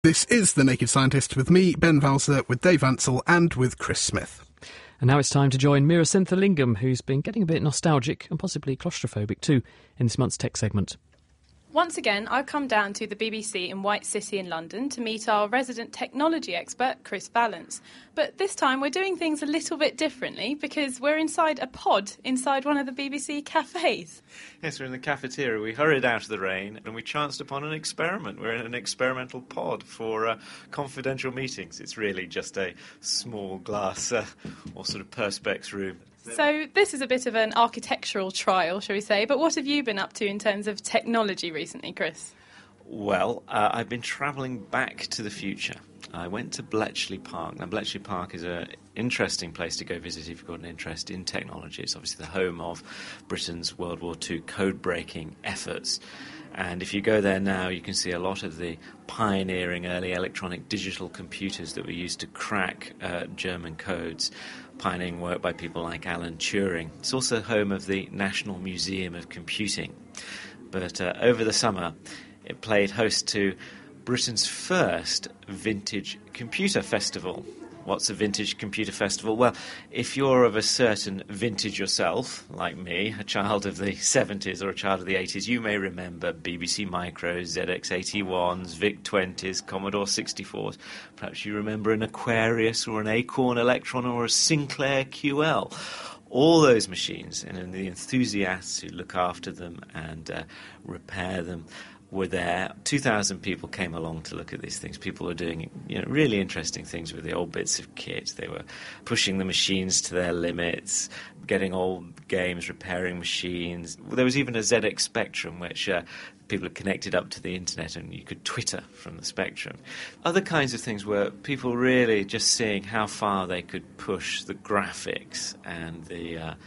This is The Naked Scientist with me, Ben Valser, with Dave Ansell and with Chris Smith. And now it's time to join Mira Lingam, who's been getting a bit nostalgic and possibly claustrophobic too in this month's tech segment. Once again, I've come down to the BBC in White City in London to meet our resident technology expert, Chris Vallance. But this time we're doing things a little bit differently because we're inside a pod inside one of the BBC cafes. Yes, we're in the cafeteria. We hurried out of the rain and we chanced upon an experiment. We're in an experimental pod for confidential meetings. It's really just a small glass or sort of perspex room. So this is a bit of an architectural trial, shall we say, but what have you been up to in terms of technology recently, Chris? Well, I've been travelling back to the future. I went to Bletchley Park. Now, Bletchley Park is an interesting place to go visit if you've got an interest in technology. It's obviously the home of Britain's World War II code-breaking efforts. And if you go there now, you can see a lot of the pioneering early electronic digital computers that were used to crack German codes. Pioneering work by people like Alan Turing. It's also home of the National Museum of Computing. But over the summer, it played host to Britain's first Vintage Computer Festival. What's a Vintage Computer Festival? Well, if you're of a certain vintage yourself, like me, a child of the 70s or a child of the 80s, you may remember BBC Micros, ZX81s, VIC-20s, Commodore 64s. Perhaps you remember an Aquarius or an Acorn Electron or a Sinclair QL. All those machines and the enthusiasts who look after them and repair them were there. 2,000 people came along to look at these things. People were doing, really interesting things with the old bits of kit. They were pushing the machines to their limits, getting old games, repairing machines. There was even a ZX Spectrum, which people had connected up to the internet, and you could Twitter from the Spectrum. Other kinds of things were people really just seeing how far they could push the graphics and the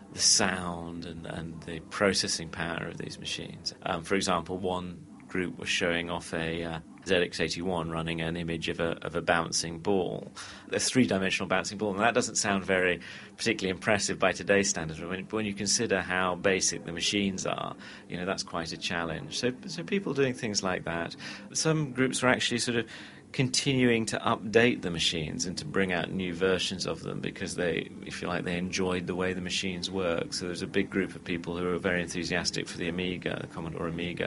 sound and the processing power of these machines. For example, one group was showing off a ZX81 running an image of a bouncing ball, a three-dimensional bouncing ball, and that doesn't sound very particularly impressive by today's standards. But when you consider how basic the machines are, that's quite a challenge. So people doing things like that. Some groups were actually sort of continuing to update the machines and to bring out new versions of them because they, if you like, they enjoyed the way the machines work. So there's a big group of people who are very enthusiastic for the Amiga, the Commodore Amiga.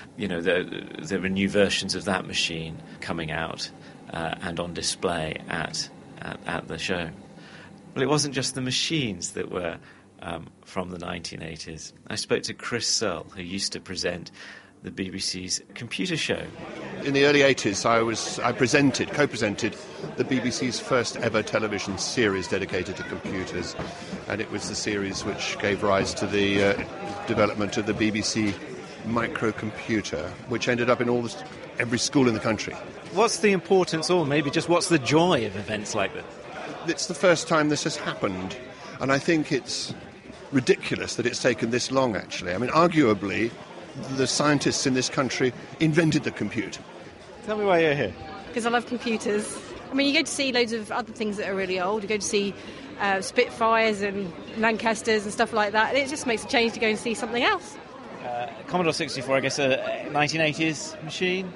There were new versions of that machine coming out and on display at the show. Well, it wasn't just the machines that were from the 1980s. I spoke to Chris Searle, who used to present the BBC's computer show. In the early 80s, I co-presented the BBC's first ever television series dedicated to computers, and it was the series which gave rise to the development of the BBC microcomputer, which ended up in every school in the country. What's the importance, or maybe just what's the joy of events like this? It's the first time this has happened, and I think it's ridiculous that it's taken this long, actually. I mean, arguably, the scientists in this country invented the computer. Tell me why you're here. Because I love computers. I mean, you go to see loads of other things that are really old. You go to see Spitfires and Lancasters and stuff like that, and it just makes a change to go and see something else. Commodore 64, I guess, a 1980s machine?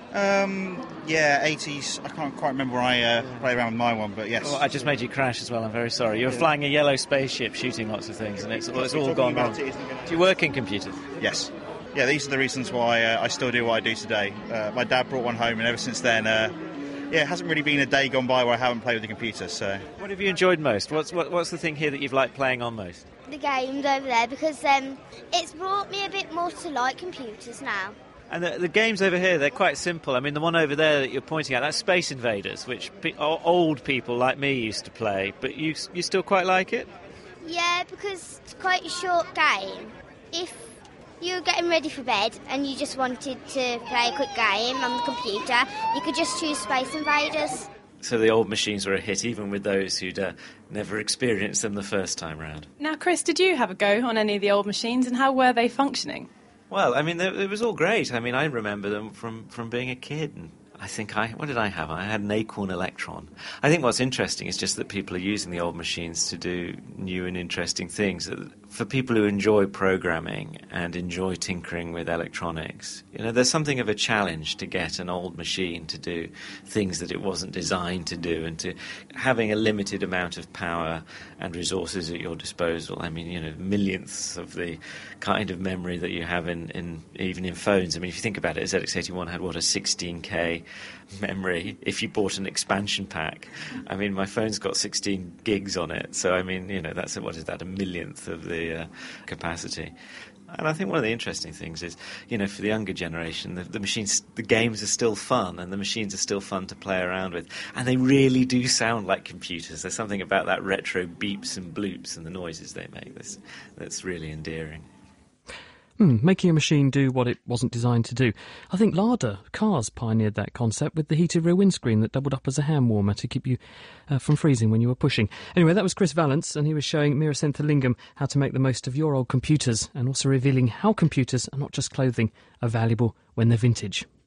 Yeah, 80s. I can't quite remember where I played around with my one, but yes. Well, I just made you crash as well, I'm very sorry. You were flying a yellow spaceship, shooting lots of things, and it's all gone wrong. Do you work in computers? Yes. Yeah, these are the reasons why I still do what I do today. My dad brought one home, and ever since then, it hasn't really been a day gone by where I haven't played with the computer. So, what have you enjoyed most? What's the thing here that you've liked playing on most? The games over there, because it's brought me a bit more to like computers now. And the games over here, they're quite simple. I mean, the one over there that you're pointing at, that's Space Invaders, which old people like me used to play. But you still quite like it? Yeah, because it's quite a short game. If you were getting ready for bed and you just wanted to play a quick game on the computer, you could just choose Space Invaders. So the old machines were a hit, even with those who'd never experienced them the first time round. Now, Chris, did you have a go on any of the old machines, and how were they functioning? Well, I mean, it was all great. I mean, I remember them from being a kid. And I think what did I have? I had an Acorn Electron. I think what's interesting is just that people are using the old machines to do new and interesting things. for people who enjoy programming and enjoy tinkering with electronics, there's something of a challenge to get an old machine to do things that it wasn't designed to do, and to having a limited amount of power and resources at your disposal. I mean, millionths of the kind of memory that you have in even in phones. I mean, if you think about it, ZX81 had, a 16K memory if you bought an expansion pack. I mean, my phone's got 16 gigs on it, so I mean, that's a millionth of the capacity. And I think one of the interesting things is, for the younger generation, the games are still fun, and the machines are still fun to play around with, and they really do sound like computers. There's something about that retro beeps and bloops and the noises they make that's really endearing. Making a machine do what it wasn't designed to do. I think Lada cars pioneered that concept with the heated rear windscreen that doubled up as a hand warmer to keep you from freezing when you were pushing. Anyway, that was Chris Vallance, and he was showing Meerasenthilingam how to make the most of your old computers, and also revealing how computers, and not just clothing, are valuable when they're vintage.